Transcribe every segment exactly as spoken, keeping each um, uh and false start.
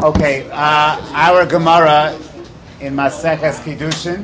Okay, uh, our Gemara in Maseches Kiddushin,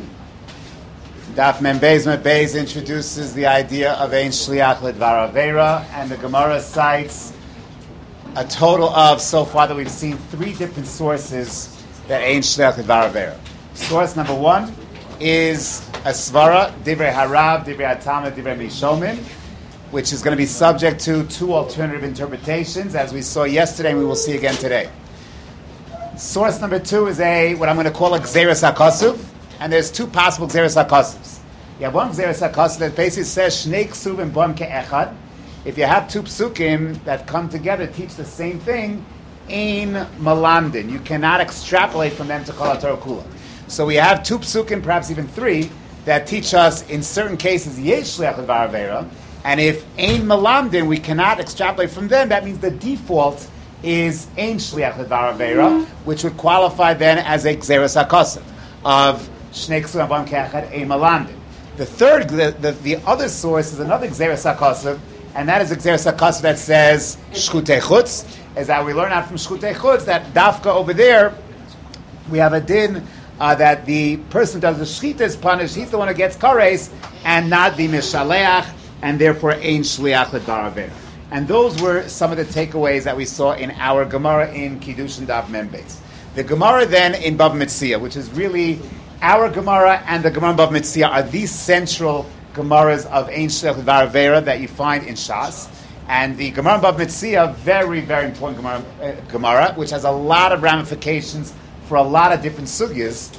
Daf Mem Beis Mem Beis introduces the idea of Ein Shliach Ledvar Avera, and the Gemara cites a total of, so far that we've seen, three different sources that Ein Shliach Ledvar Avera. Source number one is a Svara, Divrei Harav, Divrei Atama, Divrei Mishomin, which is going to be subject to two alternative interpretations, as we saw yesterday and we will see again today. Source number two is a what I'm going to call a Gzeres HaKasuv, and there's two possible Gzeres HaKasuvs. You have one Gzeres HaKasuv that basically says Shnei Ksuvim Bom Ke'echad. If you have two psukim that come together teach the same thing, Ein Malamdin. You cannot extrapolate from them to Kol HaTorah Kula. So we have two psukim, perhaps even three, that teach us in certain cases Yesh Shliach Ledvar Avera, and if Ein Malamdin, we cannot extrapolate from them, that means the default is Ein Shliach Ledvar Avera, which would qualify then as a Gzeres HaKasuv of Shnei Ksuvim Bom Ke'echad Ein Malamdin. The third, the, the, the other source is another Gzeres HaKasuv, and that is a Gzeres HaKasuv that says Shchutei Chutz, as that we learn out from Shchutei Chutz, that Dafka over there, we have a din uh, that the person who does the Shchita is punished, he's the one who gets kares, and not the Mishaleach, and therefore Ein Shliach Ledvar Avera. And those were some of the takeaways that we saw in our Gemara in Kiddushin Daf Mem Beis. The Gemara then in Bava Metzia, which is really our Gemara and the Gemara in Bava Metzia are these central Gemaras of Ein Shliach Ledvar Avera that you find in Shas. And the Gemara in Bava Metzia, very, very important Gemara, uh, Gemara, which has a lot of ramifications for a lot of different sugyas.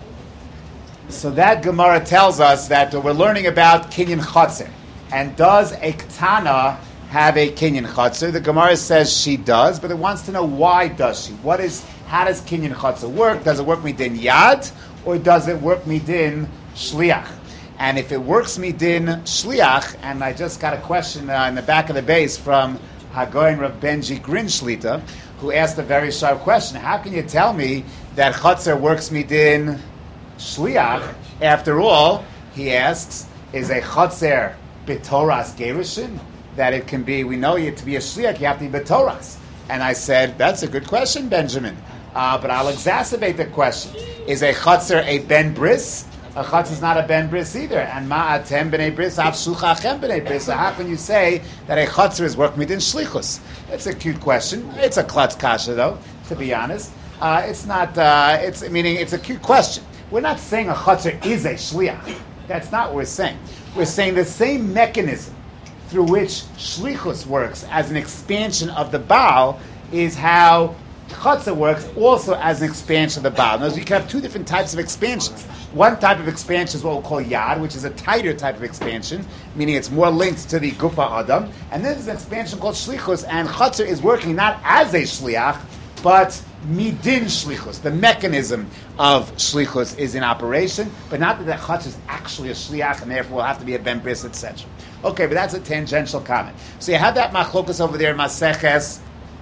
So that Gemara tells us that uh, we're learning about Kinyan Chotzer. And does a Ketana have a Kinyan Chotzer? The Gemara says she does, but it wants to know why does she? What is, how does Kinyan Chotzer work? Does it work midin Yad, or does it work midin Shliach? And if it works midin Shliach, and I just got a question uh, in the back of the base from Hagoyin Rav Benji Grin Shlita, who asked a very sharp question. How can you tell me that Chotzer works midin Shliach? After all, he asks, is a Chotzer B'Toras Gerushin? That it can be, we know you to be a shliach, you have to be b'Toras. And I said, that's a good question, Benjamin. Uh, but I'll exacerbate the question. Is a chotzer a ben bris? A chotzer is not a ben bris either. And ma'atem b'nei bris, av shluchachem b'nei bris. So how can you say that a chotzer is work midin shlichus? It's a cute question. It's a klutz kasha, though, to be honest. Uh, it's not, uh, it's meaning it's a cute question. We're not saying a chotzer is a shliach. That's not what we're saying. We're saying the same mechanism through which shlichus works as an expansion of the Baal is how chotzer works also as an expansion of the Baal. Now, you can have two different types of expansions. One type of expansion is what we'll call yad, which is a tighter type of expansion, meaning it's more linked to the gufa adam. And then there's an expansion called shlichus, and chotzer is working not as a shliach, but midin shlichus. The mechanism of shlichus is in operation, but not that the chotzer is actually a shliach, and therefore will have to be a ben bris, et cetera. Okay, but that's a tangential comment. So you have that machlokas over there in Maseches,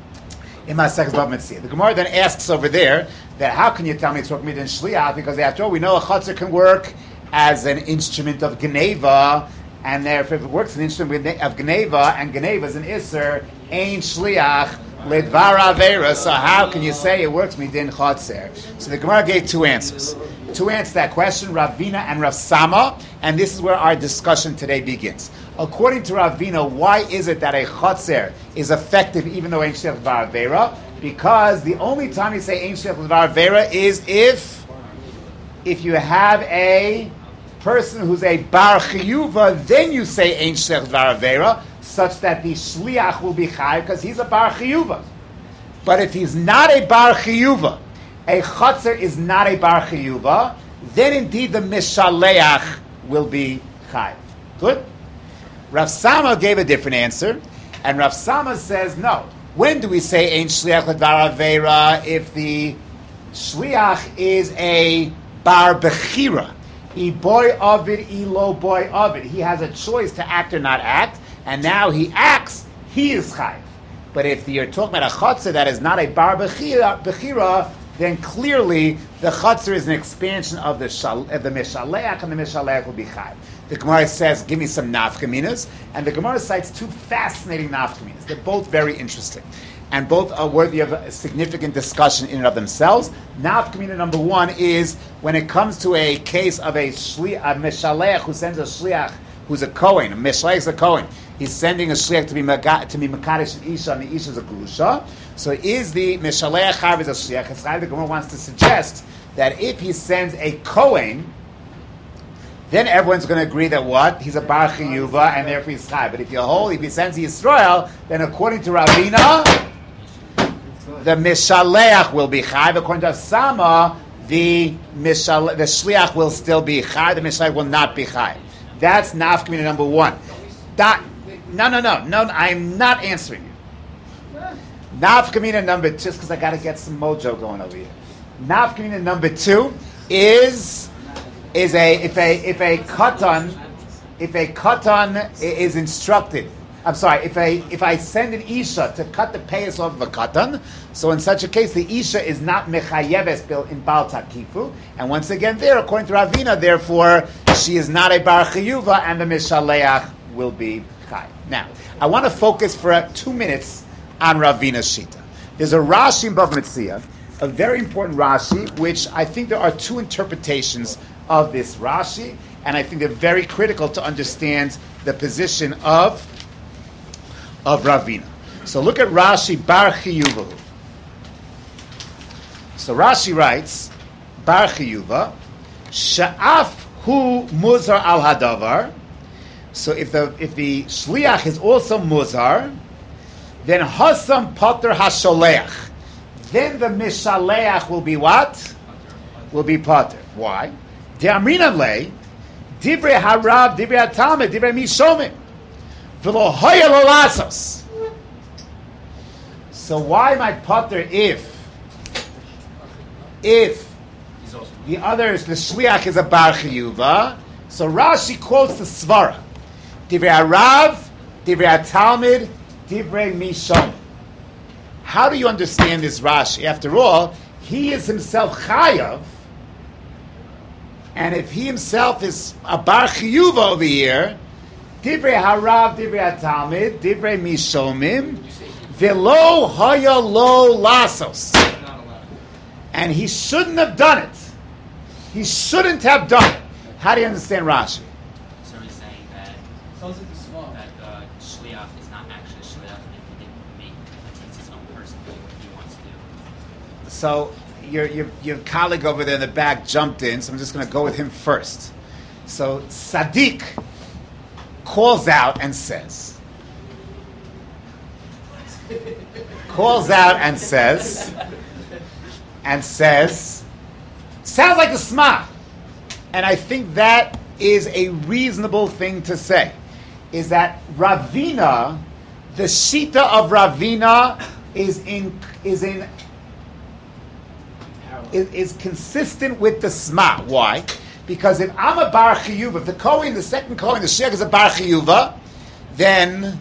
in Maseches Bava Metzia. The Gemara then asks over there that how can you tell me it's working midin shliach? Because after all, we know a chotzer can work as an instrument of geneva, and therefore if it works as an instrument of geneva, and geneva is an iser, ein shliach ledvar avera. So how can you say it works midin chotzer? So the Gemara gave two answers. To answer that question, Ravina and Rav Sama, and this is where our discussion today begins. According to Ravina, why is it that a chotzer is effective even though Ein Shliach Ledvar Avera? Because the only time you say Ein Shliach Ledvar Avera is if if you have a person who's a bar chiyuva, then you say Ein Shliach Ledvar Avera, such that the shliach will be chayiv because he's a bar chiyuva. But if he's not a bar chiyuva, a chotzer is not a bar chiyuva, then indeed the mishaleach will be chayiv. Good? Rav Sama gave a different answer, and Rav Sama says no. When do we say Ein Shliach Ledvar Avera? If the shliach is a bar bechira, I boy avid, I lo boy avid. He has a choice to act or not act, and now he acts, he is chayiv. But if you're talking about a chotzer that is not a bar bechira, bechira then clearly the chotzer is an expansion of the shal, of the mishaleach, and the mishaleach will be chayiv. The Gemara says, give me some nafkaminas, and the Gemara cites two fascinating nafkaminas. They're both very interesting. and both are worthy of a significant discussion in and of themselves. Nafkamina number one is when it comes to a case of a, shli, a Meshaleach who sends a Shliach who's a Kohen, a Meshaleach is a Kohen. He's sending a Shliach to be Maga, to be Makadesh an Isha, and the Isha is a Grusha. So is the Meshaleach Chayav is a Shliach? The Gemara wants to suggest that if he sends a Kohen, then everyone's going to agree that what? He's a Bar Chiyuva, and therefore he's Chai. But if you hold, if he sends Yisrael, then according to Ravina, the Mishaleach will be Chai. According to Sama, the Mishale, the Shliach will still be Chai. The Mishaleach will not be Chai. That's Nafkamina number one. That, no, no, no, no, I'm not answering you. Nafkamina number two, just because I got to get some mojo going over here. Nafkamina number two is... is a if a if a katan if a katan is instructed. I'm sorry. If a if I send an isha to cut the payas off of a katan, so in such a case the isha is not mechayeves built in bal takifu, and once again there, according to Ravina, therefore she is not a bar chiyuva, and the mishaleach will be chai. Now I want to focus for uh, two minutes on Ravina's shita. There's a Rashi in Bava Metzia, a very important Rashi, which I think there are two interpretations of this Rashi, and I think they're very critical to understand the position of of Ravina. So look at Rashi Bar Chiyuva. So Rashi writes Bar Chiyuva Sha'af hu muzar al hadavar. So if the if the shliach is also muzar, then hasam pater hasholeach. Then the mishaleach will be what? Will be pater. Why? De'amrinan le, divrei harav, divrei hatalmid, divrei mishomim, v'lo hoya lo lasos. So why am I pater if, if the others, the shliach is a bar chiyuva? So Rashi quotes the svara, divrei harav, divrei hatalmid, divrei mishomim. How do you understand this Rashi? After all, he is himself chayav. And if he himself is a bar chiyuva over here, divrei harav, divrei hatalmid, divrei mishomim, velo haya lo lasos, and he shouldn't have done it. He shouldn't have done it. How do you understand Rashi? So he's saying that that uh, shliach is not actually shliach, and if he didn't make it's his own person doing what he wants to do. So. Your, your your colleague over there in the back jumped in, so I'm just going to go with him first. So Sadiq calls out and says, calls out and says, and says, sounds like a sma. And I think that is a reasonable thing to say, is that Ravina, the shita of Ravina is in is in Is, is consistent with the Sma. Why? Because if I'm a Bar Chiyuva, if the Kohen, the second Kohen, the Shech is a Bar Chiyuva, then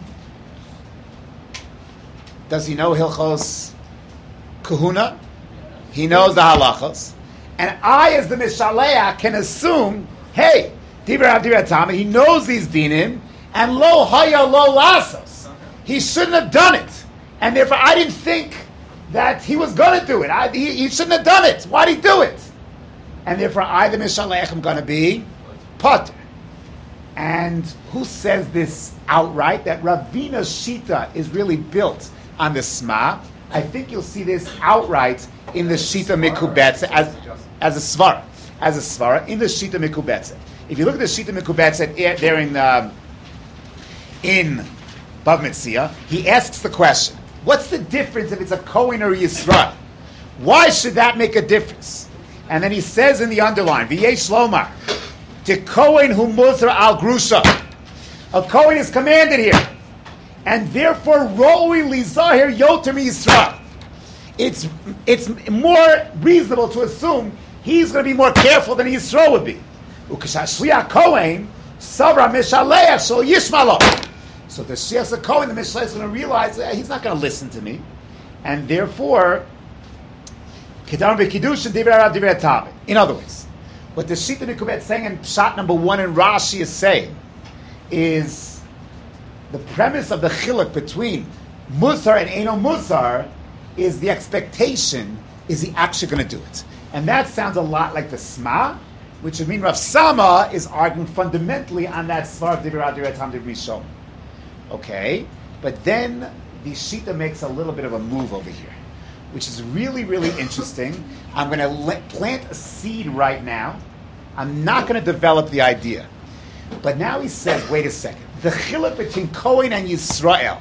does he know Hilchos Kahuna? He knows the halachos. And I, as the Mishaleach, can assume, hey, Divrei Rav Divrei Tama, he knows these dinim, and lo haya lo lasos. He shouldn't have done it. And therefore I didn't think that he was going to do it. I, he, he shouldn't have done it. Why did he do it? And therefore, I, the Mishalech, am going to be Potter. And who says this outright? That Ravina's Shita is really built on the Sma. I think you'll see this outright in the Shita Mikubetze as, as a Svara. As a Svara, in the Shita Mikubetze. If you look at the Shita Mikubetze there in, um, in Bava Metzia, he asks the question, what's the difference if it's a Kohen or Yisrael? Why should that make a difference? And then he says in the underline, V'yesh lomar, to Kohen hu muzra al grusha. A Kohen is commanded here. And therefore, roi li zahir yoter mi Yisrael. It's, it's more reasonable to assume he's going to be more careful than Yisrael would be. Ukashashliach Kohen, savra mishaleach shel yishmalo. So the Shliach HaKohen, the Mishlei, is going to realize that he's not going to listen to me, and therefore, Kedar B'Kiddushin Divrei Rav Divrei Hatalmid. In other words, what the Shita Mikubet is saying in shot number one and Rashi is saying is the premise of the chiluk between Musar and Eino Musar is the expectation, is he actually going to do it? And that sounds a lot like the Sma, which would mean Rav Sama is arguing fundamentally on that Svar of Divrei Adira Tam Divrei Shom. Okay? But then the Shita makes a little bit of a move over here, which is really, really interesting. I'm going to le- plant a seed right now. I'm not going to develop the idea. But now he says, wait a second. The chiluk between Kohen and Yisrael,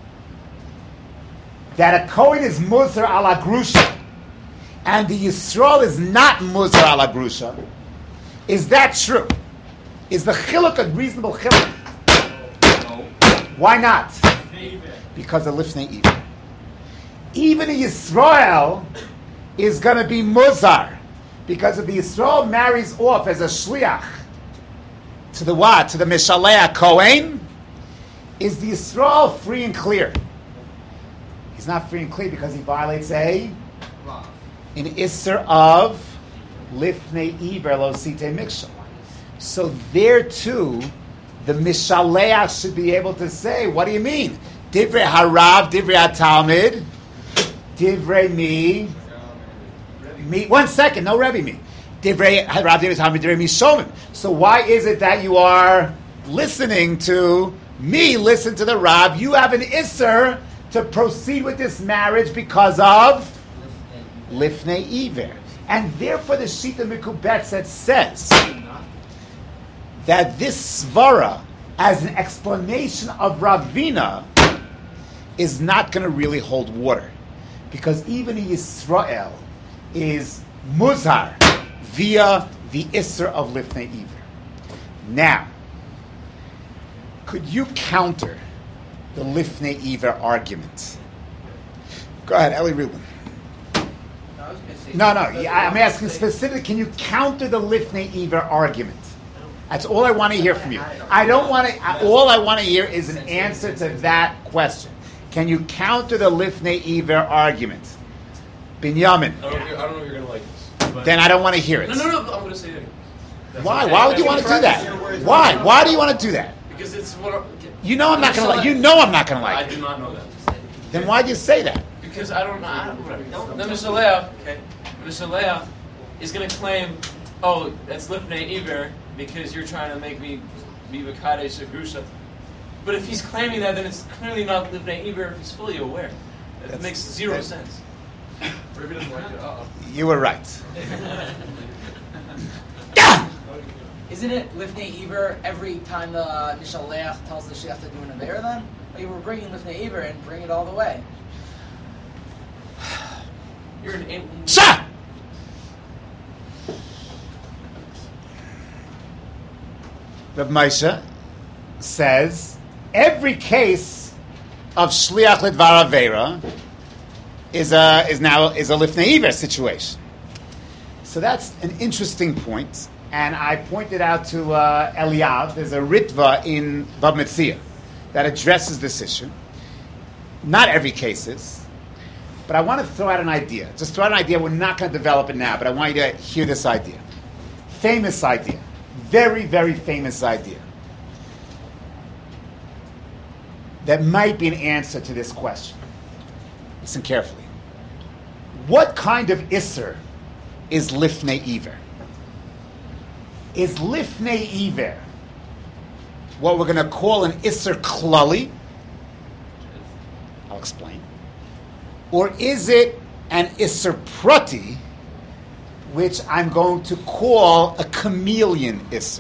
that a Kohen is Musar ala Grusha, and the Yisrael is not Musar ala Grusha, is that true? Is the chiluk a reasonable chiluk? No. Why not? Because of Lifnei Iver. Even a Yisrael is going to be Musar, because if the Yisrael marries off as a shliach to the what? To the Mishalei Kohen, is the Yisrael free and clear? He's not free and clear because he violates a an Isser of Lifnei Iver Lo Site Mikshal. So there too, the Mishalei should be able to say, what do you mean? Divrei Harav, Divrei HaTalmid, Divrei Mi, Mi. One second, no Rebbe Mi. Divrei Harav, Divrei HaTalmid, Divrei Mi Shomim. So why is it that you are listening to me, listen to the Rab? You have an Isser to proceed with this marriage because of Lifnei Iver. And therefore the Shita Mikubetzet says that this Svara, as an explanation of Ravina, is not going to really hold water. Because even Yisrael is Muzhar via the Isser of Lifnei Iver. Now, could you counter the Lifnei Iver argument? Go ahead, Eli Rubin. No, no, yeah, I'm asking specifically, can you counter the Lifnei Iver argument? That's all I want to hear from you. I don't want to, all I want to hear is an answer to that question. Can you counter the Lifnei Iver argument? Binyamin. I don't, I don't know if you're going to like this. But then I don't want to hear it. No, no, no, I'm going to say it. Why? Why would you want to do that? Why? Why do you want to do that? Because it's what... You know I'm not going to like You know I'm not going to like I it. do not know that. Then why do you say that? Because I don't know. I don't know. No, Mister Leah, okay. Mister Leah is going to claim, oh, that's Lifnei Iver because you're trying to make me be Makadesh or Grusha. But if he's claiming that, then it's clearly not Lifnei Iver if he's fully aware. That That's, makes zero that, sense. Or if he doesn't like it, uh-oh. You were right. Isn't it Lifnei Iver every time the Mishalech tells the Shech to do an Aveira then? Like we're bringing Lifnei Iver and bring it all the way. You're an alien. Shah! Rav Moshe says every case of Shliach Lidvar Aveira is a is now is a Lifnei Iver situation. So that's an interesting point, and I pointed out to uh, Eliav. There's a Ritva in Bab Metzia that addresses this issue. Not every case is, but I want to throw out an idea. Just throw out an idea. We're not going to develop it now, but I want you to hear this idea. Famous idea. Very, very famous idea. That might be an answer to this question. Listen carefully. What kind of Isser is Lifnei Iver? Is Lifnei Iver what we're going to call an Isser Klali? I'll explain. Or is it an Isser Prati, which I'm going to call a chameleon Isser?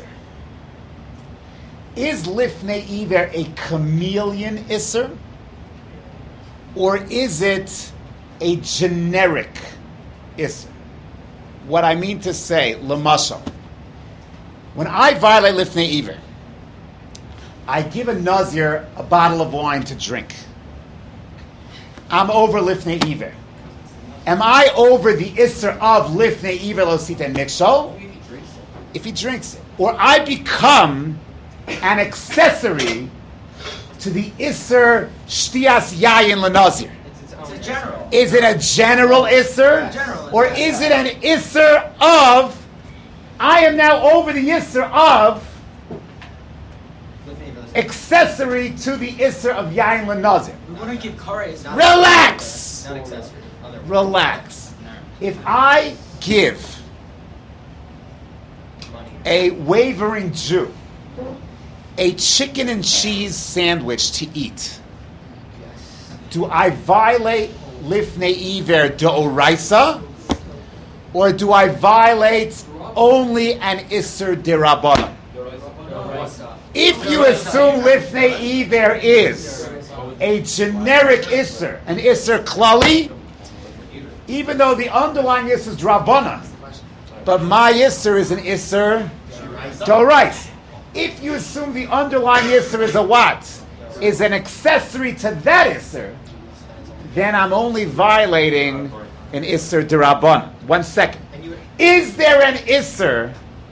Is Lifnei Iver a chameleon Isser? Or is it a generic Isser? What I mean to say, Lamashal, when I violate Lifnei Iver, I give a Nazir a bottle of wine to drink. I'm over Lifnei Iver. Am I over the Isser of Lifnei Iver Lo Sita Mikshol? If he drinks it. Or I become an accessory to the Isser Shtias Yayin Lenazir. It's a general. Is it a general Isser? General, or is it an Isser of, I am now over the Isser of accessory to the Isser of Yain L'Nazir. We wouldn't give kares. Relax! Not accessory. Other Relax. If I give money. a wavering Jew a chicken and cheese sandwich to eat, do I violate Lifnei Iver D'Oraisa, or do I violate only an Isser D'Rabbanan? If you assume Lifnei Iver is a generic Isser, an Isser Klali, even though the underlying Isser is D'Rabbanan, but my Isser is an Isser D'Oraisa. If you assume the underlying Isser is a what? Is an accessory to that Isser, then I'm only violating an Isser D'Rabbanan. One second. Is there an Isser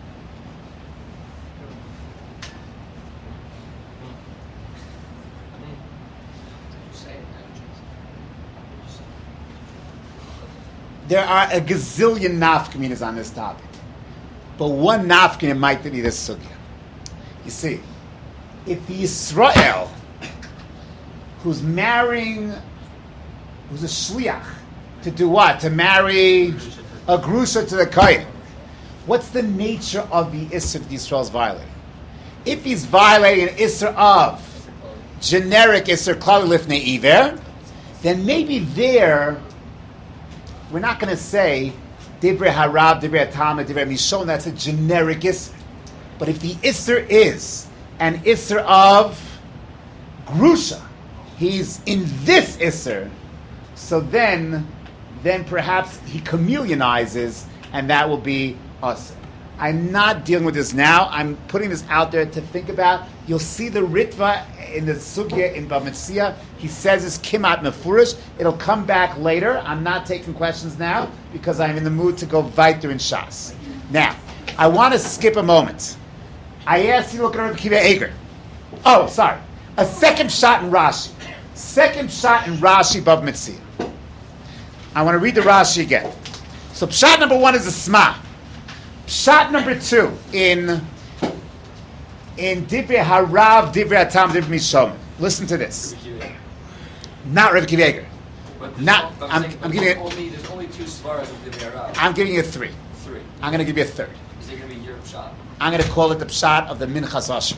there are a gazillion nafkaminas on this topic, but one nafkamina might be this sugya. You see, if the Yisrael who's marrying, who's a shliach, to do what? To marry a grusha to the kohen. What's the nature of the Isser that Yisrael is violating? If he's violating an Isser of generic Isser klali lifnei iver, then maybe there we're not going to say divrei harav, divrei hatam, divrei mishon. That's a generic Isser. But if the Isser is an Isser of grusha, he's in this Isser, so then, then perhaps he chameleonizes, and that will be us. I'm not dealing with this now. I'm putting this out there to think about. You'll see the Ritva in the Sugya in Bamitzia. He says it's Kimat Mefurish. It'll come back later. I'm not taking questions now because I'm in the mood to go weiter in Shas. Now, I want to skip a moment. I asked you to look at Rabbi Akiva Eger. Oh, sorry. A second shot in Rashi. Second shot in Rashi Bav Mitzia. I want to read the Rashi again. So shot number one is a Sma. Shot number two in in Divrei Harav, Divrei Atam, Divrei Mishom. Listen to this. Not Rabbi Akiva Eger. Not. I'm, I'm giving it. Only, there's only two svaras of Divrei Harav. I'm giving you a three. Three. I'm going to give you a third. Is it going to be your shot? I'm going to call it the Pshat of the Minchas Asher.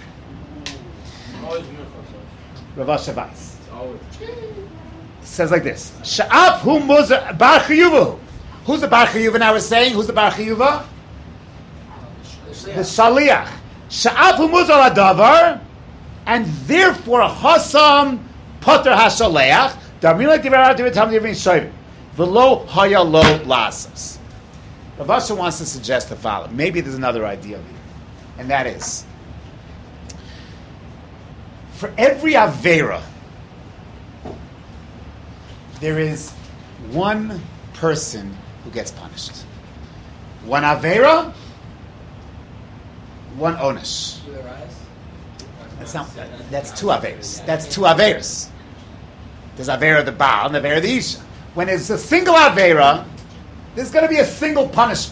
Rav Asher Weiss. It says like this. Sha'af hu muzar bar chiyuva. Who's the bar chiyuva now we're saying? Who's the bar chiyuva? The Shaliach. Sha'af hu muzar adavar, and therefore Hasam Potter HaShaleach Darmila Divrei Divrei Tam Divrei Shoyim V'lo Haya Lo Lasas. Rav Asher wants to suggest the following. Maybe there's another idea here, and that is, for every Avera, there is one person who gets punished. One Avera, one Onesh. That's not. That's two Averas. That's two Averas. There's Avera the Baal and Avera the Isha. When it's a single Avera, there's going to be a single punishment.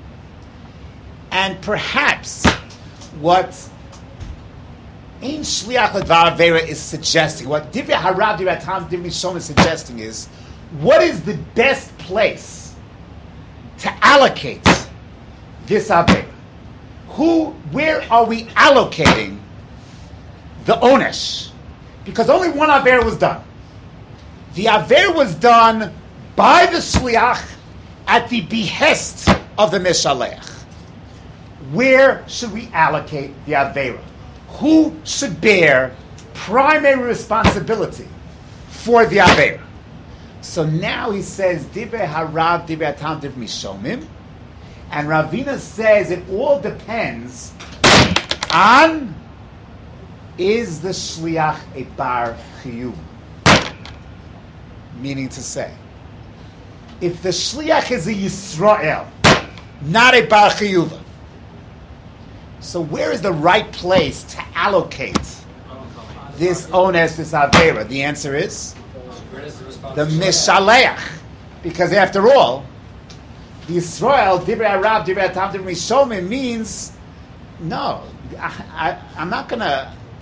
And perhaps what Ein Shliach L'Dvar Avera is suggesting, what Divrei Harav, Divrei Hatam, Divrei Mishon is suggesting is, what is the best place to allocate this Avera? Who, where are we allocating the Onesh? Because only one Avera was done. The Avera was done by the Shliach at the behest of the Mishaleach. Where should we allocate the Avera? Who should bear primary responsibility for the Avera? So now he says, Divrei Harav, Divrei Hatam, Divrei Mishomim. And Ravina says it all depends on, is the Shliach a Bar Chiyuv? Meaning to say, if the Shliach is a Yisrael, not a Bar Chiyuv, so where is the right place to allocate this ones, this Avera? The answer is the Mishaleach. Because after all, the Yisrael, Divrei Harav, Divrei Hatam, Divrei Mishomim means, no, I, I, I'm not going to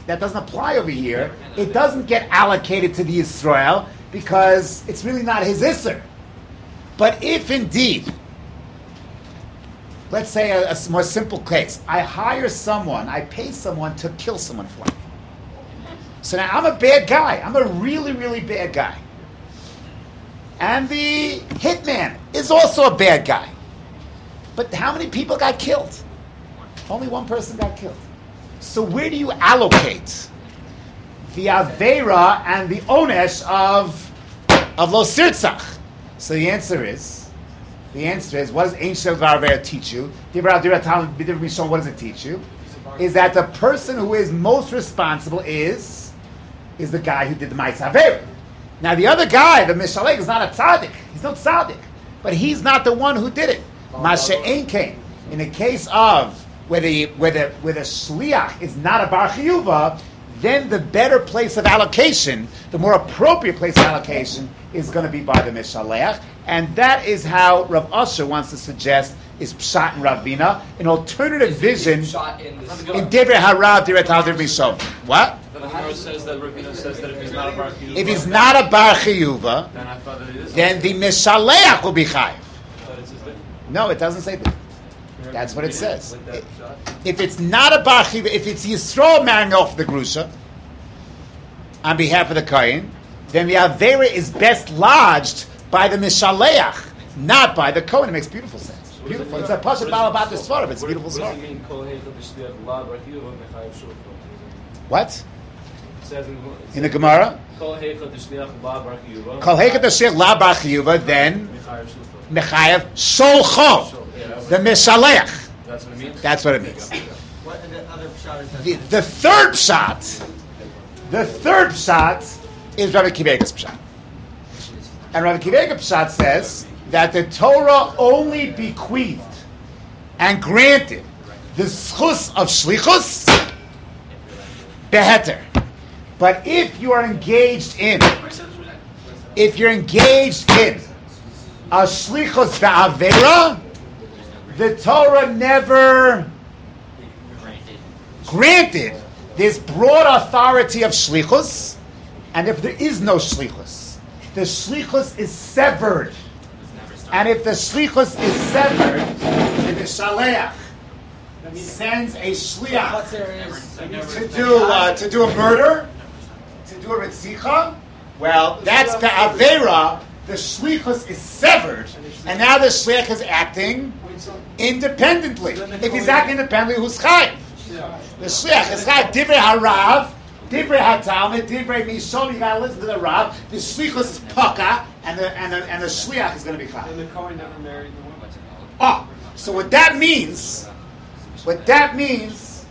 that doesn't apply over here. It doesn't get allocated to the Yisrael because it's really not his Isser. But if indeed, let's say a, a more simple case, I hire someone, I pay someone to kill someone for me. So now I'm a bad guy. I'm a really, really bad guy. And the hitman is also a bad guy. But how many people got killed? Only one person got killed. So where do you allocate the Avera and the Onesh of, of Lo Sirtzach? So the answer is, the answer is, what does Ein Shel Dvar Avera teach you? What does it teach you? Is that the person who is most responsible is, is the guy who did the Ma'aseh Avera. Now the other guy, the Mishalek, is not a tzaddik. He's no tzaddik. But he's not the one who did it. Masha Ein Kain. In the case of where the, where the, where the Shliach is not a Bar Chiyuva, then the better place of allocation, the more appropriate place of allocation, is going to be by the Mishalech. And that is how Rav Asher wants to suggest is Pshat and Ravina, an alternative vision in Devrei Harav, Devrei Tal, Devrei Rishon. What? The Gemara says that Ravina says that if he's not a bar chiyuva, if he's not a bar chiyuva, then I thought that it is. then the Mishalech will be chayiv. But it says that. No, it doesn't say that. That's what it says. If it's not a bar chiyuva, if it's Yisrael marrying off the grusha on behalf of the Kohen, then the Avera is best lodged by the Mishalech, not by the Kohen. It makes beautiful sense. Beautiful. It's a Pashat Balabat Svarim. It's a beautiful story. What? In the Gemara? Kol Heikat Ashir La Bar Chiyuva, then Mechayev Sholcho, the Mishalech. That's what it means? That's what it means. What and the other shot is that? The, the third shot, the third shot is Rabbi Kivega's pshat. And Rabbi Kivega's pshat says that the Torah only bequeathed and granted the schus of shlichus beheter. But if you are engaged in, if you're engaged in a shlichus ba'avera, the Torah never granted this broad authority of shlichus, and if there is no shlichus, the shlichus is severed. And if the shlichus is severed, then the shaleach sends a shliach to do uh, to do a murder, to do a ritzicha. Well, that's the avera. The shlichus is severed, and now the shliach is acting independently. If he's acting independently, who's chayiv? The shliach is chayiv. Divrei harav, divrei hatalmid, divrei mishon. You got to listen to the rav. The shlichus is paka, and the and the and the shliach is going to be chayiv. And the Kohen never married the woman. Oh, so what that means, what that means,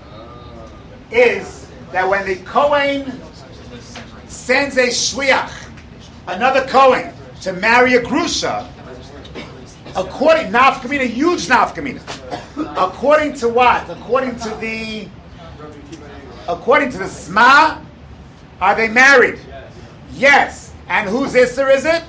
is that when the Kohen sends a shliach, another Kohen, to marry a grusha, according nafkamina, huge nafkamina. According to what? According to the, according to the Sma, are they married? Yes. And whose Isser is it?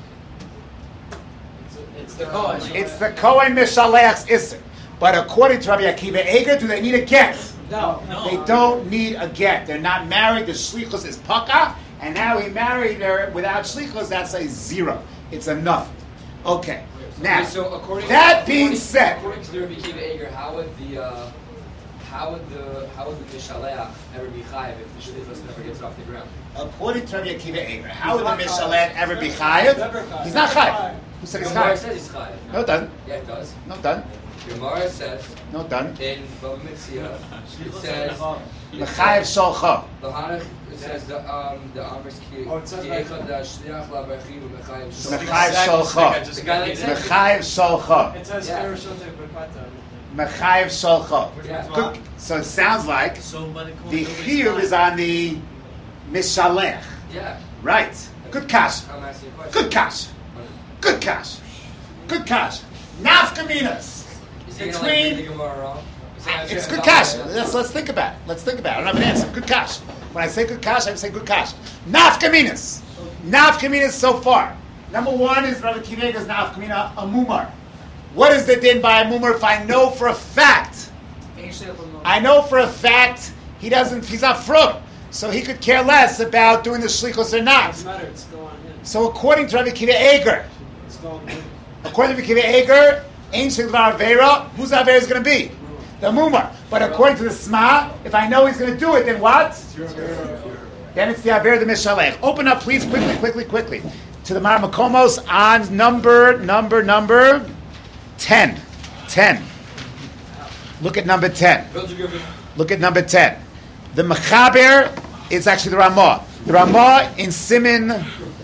It's the Kohen. It's the Kohen Mishalech's Isser. But according to Rabbi Akiva Eger, do they need a get? No. They don't need a get. They're not married. The shlichus is paka, and now he married her without shlichus. That's a zero. It's a nothing. Okay. Now, Okay, so according that to, being according, said, according to the Rabbi Akiva Eger, how would the uh, how would the how would the Mishaleach ever be chayiv if the shlichus never gets off the ground? according to Rabbi Akiva Eger, how would the Mishalech ever be chayiv? He's not chayiv. Who said he's Gemara chayiv? says he's chayiv. No done. Yeah, it does. No done. Gemara says No done. in Bava Metzia, it says Mechayev sholcha. the Hanach, it says the um the Amris ki Oh, it says ki that. echad ha'shliach la'barachim u'mechayev shliach. Mechayev sholcha. The guy that said Mechayev sholcha. It says Yeah. Ereshonte Bekata. Mechayev sholcha. Yeah. Good. So it sounds like So, but it the chiyuv is on the Mishalech. Yeah, Right. Good cash. I'm asking a question. Good cash. Good cash. Good cash. Nafkaminas. Is he gonna like read the Between. Gemara wrong? Is he gonna It's try good to cash. dominate? Let's, let's think about it. Let's think about it. I don't have an answer. Good cash. When I say good cash, I say good cash. Nafkaminas. Nafkaminas so far. Number one is Rabbi Kivega's nafkamina, a mumar. What is the din by a mumar if I know for a fact? I know for a fact He doesn't. He's not frum, so he could care less about doing the shlichus or not. Doesn't matter. It's still on him. So according to Rabbi Akiva Eger, It's still on him. according to Rabbi Akiva Eger, Ein Shel Dvar Avera, whose Avera is going to be? The Mumar. But according to the Sma, if I know he's going to do it, then what? Then it's the Avera the Mishalech. Open up, please, quickly, quickly, quickly, to the Mar Makomos on number, number, number ten. ten. Look at number ten. Look at number ten. The Mechaber is actually the Ramah. The Ramah in Simin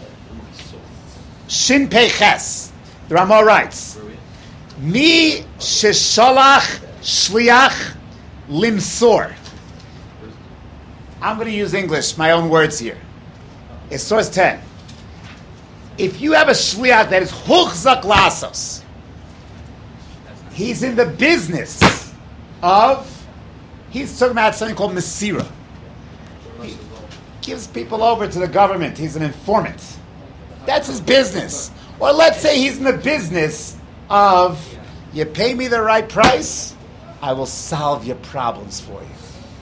Shin Pei Ches. The Ramah writes, Mi sheshalach shliach limsor. I'm going to use English, my own words here. It's source ten. If you have a shliach that is huchzak lasos, he's in the business of, he's talking about something called Mesira. He gives people over to the government. He's an informant. That's his business. Or let's say he's in the business of, you pay me the right price, I will solve your problems for you.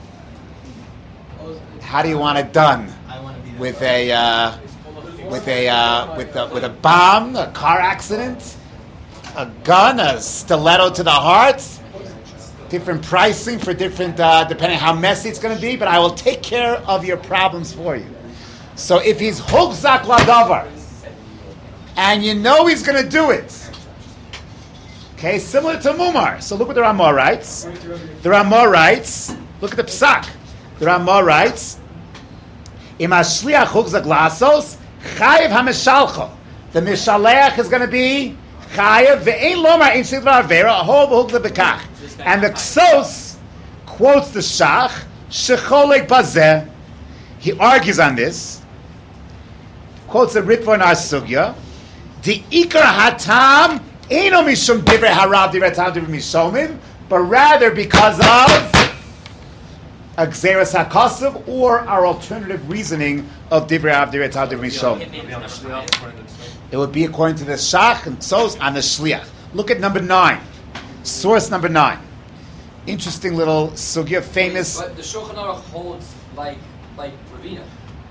How do you want it done? With a uh, with a uh, with a with a bomb, a car accident, a gun, a stiletto to the heart. Different pricing for different, uh, depending on how messy it's going to be. But I will take care of your problems for you. So if he's hugzak ladavar, and you know he's going to do it, okay, similar to Mumar. So look what the Ramah writes. The Ramah writes. Look at the psak. The Ramah writes, Im hashliach hugzak lasos, chayiv hameshalcho. The mishalech is going to be chayiv ve'ein lomar in sidvar avera ahov hugzak bekach. And the Ksos quotes the Shach shecholek bazeh. He argues on this. Quotes the Ritva in our sugya. The ikar hatam eino mishum divrei harav divrei tam divrei mishomim, but rather because of a Gzeras HaKasav or our alternative reasoning of Divrei Av Divrei Tam Divrei Mishomim. It would be according to the Shach and Tzos on the Shliach. Look at number nine. Source number nine. Interesting little sugya, famous. But the Shulchan Aruch holds like like Ravina.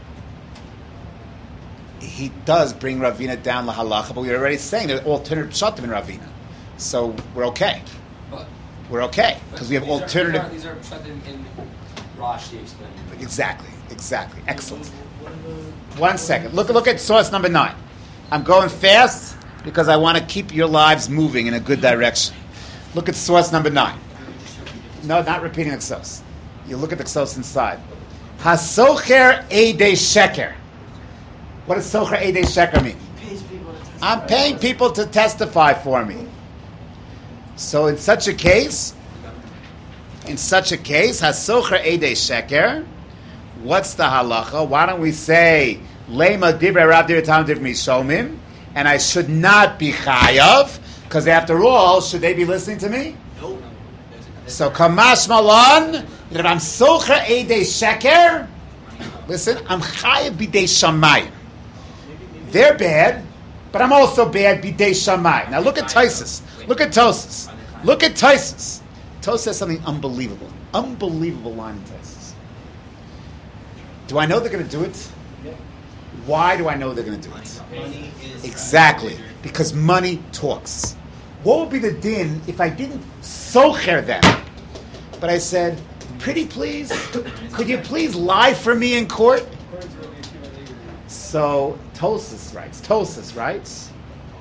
He does bring Ravina down la halacha, but we're already saying there's alternative pshatim in Ravina, so we're okay. But, we're okay because we have these alternative. Are, these are pshatim in, in Rashi explaining. Exactly, exactly, excellent. One second. Look, look at source number nine. I'm going fast because I want to keep your lives moving in a good direction. Look at source number nine. No, not repeating the Ksos. You look at the Ksos inside. Hasocher Eidei Sheker. What does Socher Eidei Sheker mean? I'm paying people to testify for me. So in such a case, in such a case, Hasocher Eidei Sheker, what's the halacha? Why don't we say Lema Divrei Rav Divrei Tam Divrei Mishomim, and I should not be chayav, because after all, should they be listening to me? No. So Kamash Malon, if I'm Socher Eidei Sheker, listen, I'm chayav bidei Shamayim. They're bad, but I'm also bad bidei Shamayim. Now look at Taisus. Look at Tosis. Look at Taisus. Tosis says something unbelievable. Unbelievable line in Taisus. Do I know they're going to do it? Why do I know they're going to do it? Exactly. Because money talks. What would be the din if I didn't socher them? But I said, pretty please, could you please lie for me in court? So Tosis writes, Tosis writes,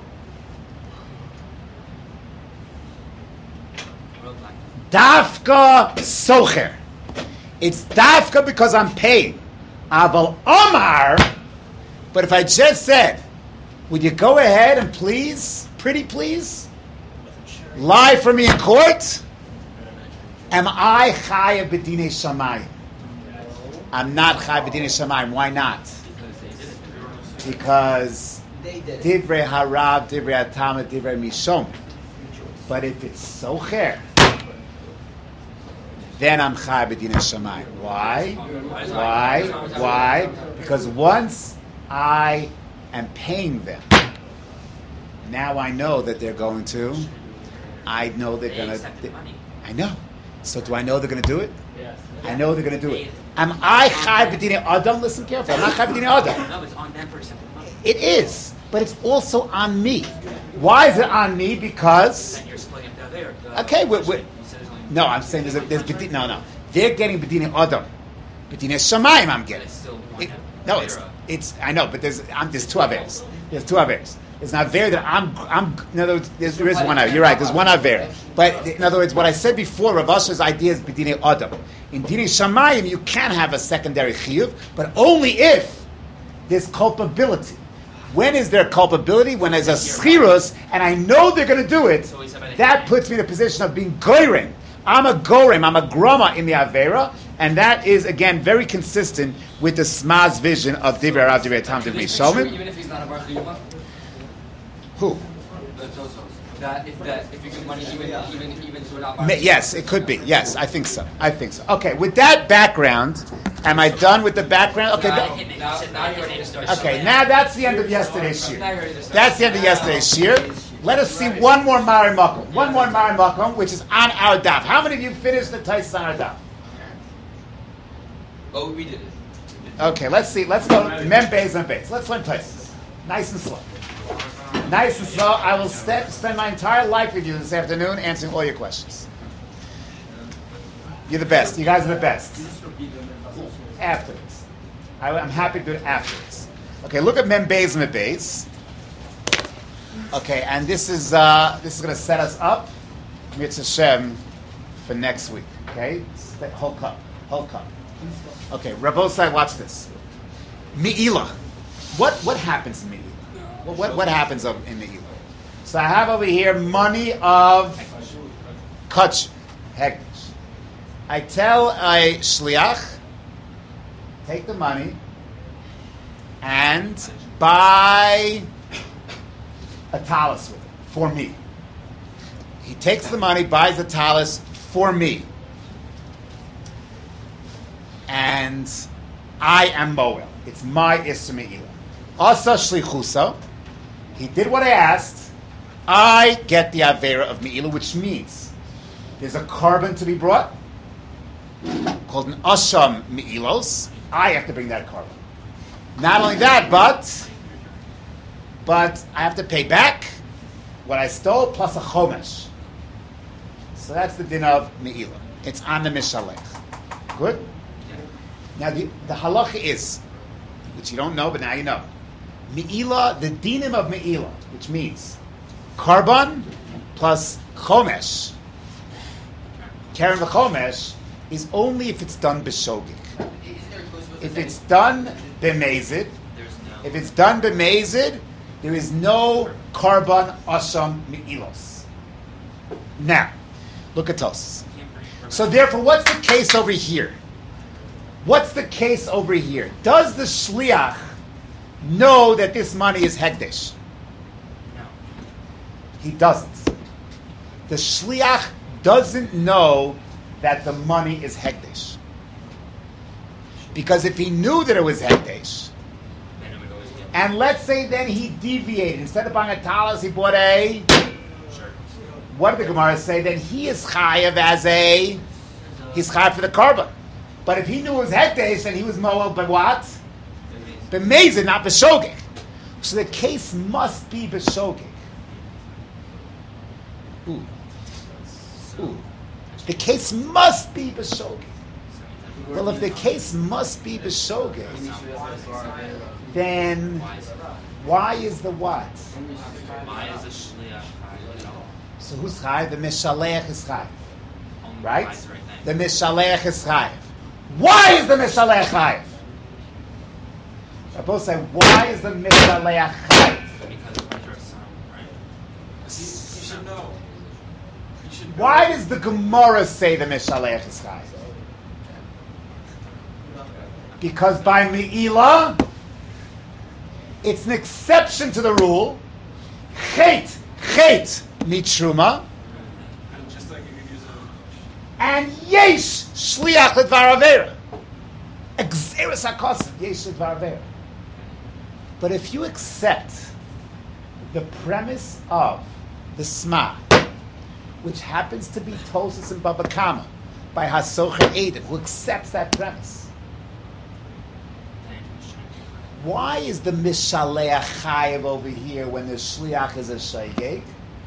Dafka socher. It's dafka because I'm paid. Aval Omar, but if I just said, would you go ahead and please, pretty please, lie for me in court? Am I chayav b'dinei shamayim? I'm not chayav b'dinei shamayim. Why not? Because divrei harav, divrei atama, divrei mishom. But if it's socher, then I'm chayav b'dinei shamayim. Why? Why? Why? Because once I am paying them, now I know that they're going to. I know they're They going accepted to. money. I know. So do I know they're going to do it? Yes. I know they're going to do it. Am I chai b'dinei adam? Listen carefully. I'm not chai b'dinei adam. No, it's on them for accepting the money. It is, but it's also on me. Why is it on me? Because Then you're splitting up there. The okay, we're, person, we're, you said there's only- no, I'm saying there's a there's b'di- no no. They're getting b'dinei adam, b'dinei shamayim. I'm But getting. it's still one It, of- no, it's it's I know, but there's I'm, there's two averes. There's two averes. It's not there that I'm I'm. In other words, there's, there is one aver. You're right. There's one aver. But in other words, what I said before, Rav Asher's idea is b'dinei adam. In dinei shamayim, you can have a secondary chiyuv, but only if there's culpability. When is there culpability? When there's a schirus, and I know they're going to do it. So he's about to- That puts me in a position of being goyrem. I'm a gorem. I'm a groma in the avera, and that is again very consistent with the Smaz vision of Divrei Rav Divrei Tam Divrei Shalom. Even if he's not a bar chiyuva, Who? the tosos. That if that if you give money even even even to an bar. Ma- Yes, it could be. Yes, I think so. I think so. Okay, with that background, am I done with the background? Okay. Now- ba- Hitman, you now- said now that you're his name ready to starts start. Okay, with now an that's the end of yesterday's Now shir. you're ready to start. That's the end of yesterday's shir. Let us see one more Mari Makom. One more Mari Makom, which is on our daf. How many of you finished the Tais on our daf? Oh, we did it. Okay, let's see. Let's go. Mem Beis Mem Beis. Let's learn Tais. Nice and slow. Nice and slow. I will st- spend my entire life with you this afternoon answering all your questions. You're the best. You guys are the best. Afterwards. I, I'm happy to do it afterwards. Okay, look at Mem Beis Mem Beis. Okay, and this is uh, this is going to set us up, Mitzvah Shem, for next week. Okay, Stay, whole cup, whole cup. Okay, Rabosai, watch this. Me'ila. What what happens in Me'ila? What, what what happens of- in Me'ila? So I have over here money of kach, hekdesh. I tell a shliach, take the money and buy a talus with it for me. He takes the money, buys the talus for me, and I am Moel. It's my Isser Me'ila. Asa Shlichusa. He did what I asked. I get the Avera of Me'ila, which means there's a carbon to be brought called an Asham Me'ilos. I have to bring that carbon. Not only that, but but I have to pay back what I stole plus a chomesh. So that's the din of Me'ila. It's on the Mishalech. Good? Now the, the halacha is, which you don't know, but now you know. Me'ila, the dinim of Me'ila, which means carbon plus chomesh, karen v'chomesh, is only if it's done b'shogig. If it's done b'mezid, There's no. if it's done b'mezid, there is no carbon asham me'ilos. Now, look at Tos. So therefore, what's the case over here? What's the case over here? Does the shliach know that this money is hekdesh? No. He doesn't. The shliach doesn't know that the money is hekdesh. Because if he knew that it was hekdesh, Then it would always get and let's say then he deviated, instead of buying a talis, he bought a, sure. what did the Gemara say? Then he is chayav as a, he's chayav for the carbon. But if he knew it was hekdesh, then he was moel, but what? B'mezid, not b'shogeg. So the case must be b'shogeg. Ooh. Ooh. The case must be b'shogeg. Well, if the case must be b'shogeg, then Why is it? why is the what? Why is the shliach chayav at all? So who's chayav? The mishalech is chayav, Only right? buys the right thing. The mishalech is chayav. Why is the mishalech chayav? I both say, why is the mishalech chayav? Because of Peter son, right? You should know. You should know. Why does the Gemara say the mishalech is chayav? Because by Me'ila, it's an exception to the rule. Chet, chet, mitruma, Just like if you use a. and yesh shliach l'dvar avera. Exeris hakos yesh l'dvar avera. But if you accept the premise of the Sma, which happens to be Tosis and Baba Kama, by Hasocher Eden, who accepts that premise. Why is the Mishaleach Chayev over here when the Shliach is a Shaygeg?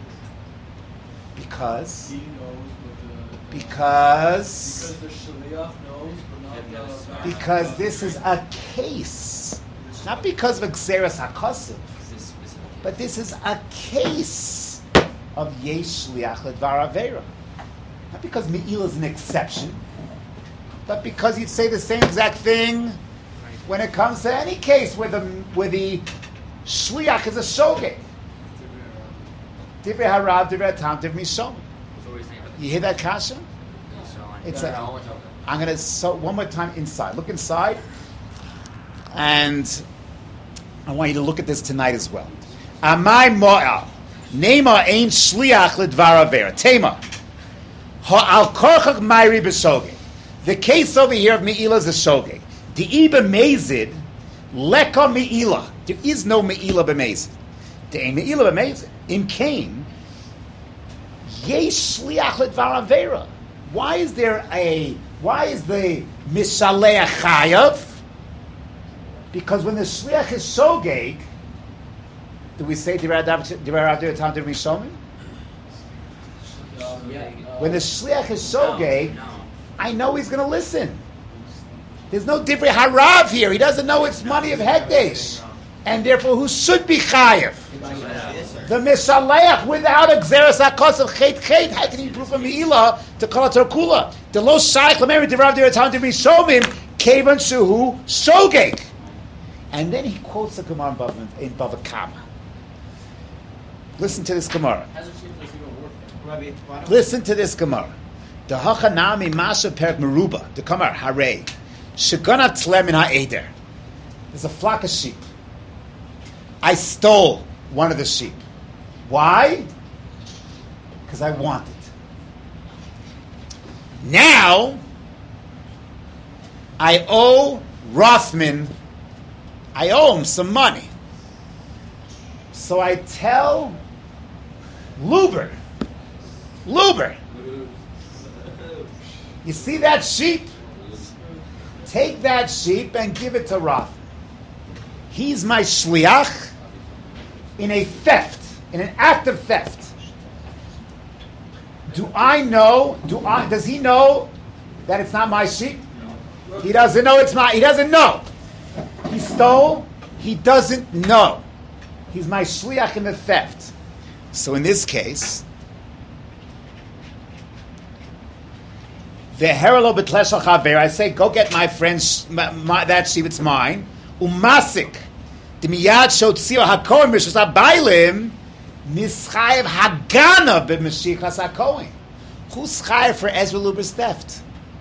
Because He knows what the... because Because the Shaliach knows, but not the... because this is a case, not because of Xeris HaKosev, but this is a case of Yesh Shliach Ledvar Avera. Not because Me'ila is an exception, but because you'd say the same exact thing when it comes to any case where the where the Shliach is a Shogeg. Divrei Harav, Divrei Tam, Divrei Mishom. You hear that, Kasha? It's a, I'm going to, so one more time inside. Look inside. And I want you to look at this tonight as well. Amai Mo'al. Nema ein Shliach Ledvar Avera. Tema. Ha'al Korchak Mayri B'Shogeg. The case over here of Me'ila is a Shogeg. The Iba Mezid, Leka Me'ila. There is no Me'ila B'Mezid. There ain't Me'ila B'Mezid. In Cain, Yesh Shliach Ledvar Avera. Why is there a, why is the Mishaleach Chayav? Because when the Shliach is Shogeg, do we say Divrei Rav Divrei Tam Divrei Mishomim? When the Shliach is Shogeg, I know he's going to listen. There's no Divrei Harav here. He doesn't know it's money of Hekdesh. And therefore, who should be Chayev? The Mishaleach without a Xeris HaKosev Chet Chet. How can he prove a Me'ila to Kol HaTorkula? The Lo Shaykh Lameri Divrei Rav Divrei Tam Divrei Mishomim Kevan Shuhu Shogeg. And then he quotes the Gemara in Bava, in Bava Kama. Listen to this Gemara. Listen to this Gemara. The Hachanami Masha Perk Meruba. The Gemara Harei. Shegana Tlem in Ha'eder. There's a flock of sheep. I stole one of the sheep. Why? Because I want it. Now, I owe Rothman, I owe him some money. So I tell Luber, Luber, you see that sheep? Take that sheep and give it to Rothman. He's my shliach in a theft, in an act of theft. Do I know, do I, does he know that it's not my sheep? He doesn't know it's my, he doesn't know. He stole, he doesn't know. He's my shliach in the theft. So in this case, the heralo betleshal chaver, I say, go get my friend's, my, my, that sheep, it's mine. Umasik, the miyad shotzio hakohen mishus habaylim, mischayev hagana b'meshichas hakohen. Who's chayev for Ezra Luber's theft?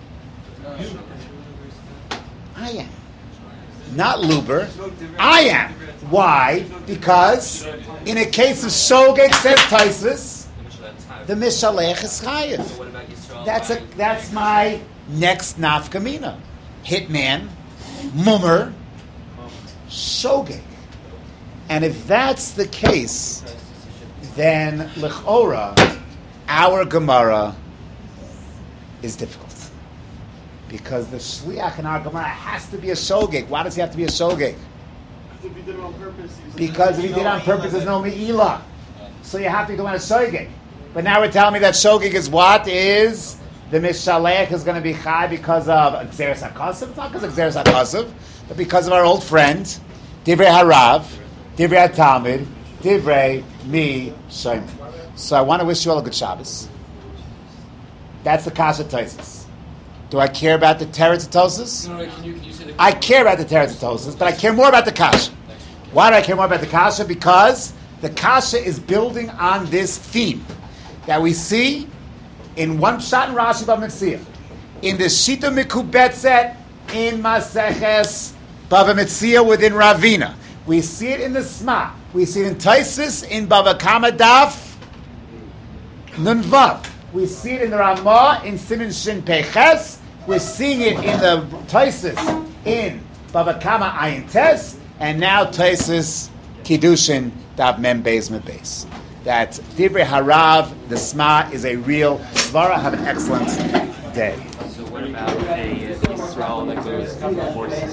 I am. Not Luber. I am. Why? Because in a case of Shogeg, says Taisus, the Mishalech is chayev. That's a that's my next nafkamina. Hitman, mummer, Shogeg. And if that's the case, then L'chora, our Gemara is difficult. Because the Shliach in our Gemara has to be a Shogeg. Why does he have to be a Shogeg? If he did it on purpose, Because if he did it on purpose, there's no Me'ila. So you have to do it on a Shogeg. But now we're telling me that Shogeg is what? Is the Mishalech is going to be Chai because of Xeris HaKosev? It's not because of Xeris HaKosev, but because of our old friend, Divrei Harav, Divrei HaTalmud, Divrei Mi Shayim. So I want to wish you all a good Shabbos. That's the Kasha Taisis. Do I care about the teretitosis? No, no, can you, can you say the I care about the teretitosis, but I care more about the kasha. Why do I care more about the kasha? Because the kasha is building on this theme that we see in one shot in Rashi Bava Metzia, in the Shita Mikubetzet in Maseches Bava Metzia within Ravina. We see it in the Sma. We see it in Taisis in Bava Kama Daf Nun Vav. We see it in the Ramah in Siman Shin Peches. We're seeing it in the Taisis in Bava Kama Ayin Tes, and now Taisis Kiddushin Daf Mem Beis Mebeis. That Divrei Harav, the Sma, is a real svara. Have an excellent day. So what about a Yisrael that goes horses?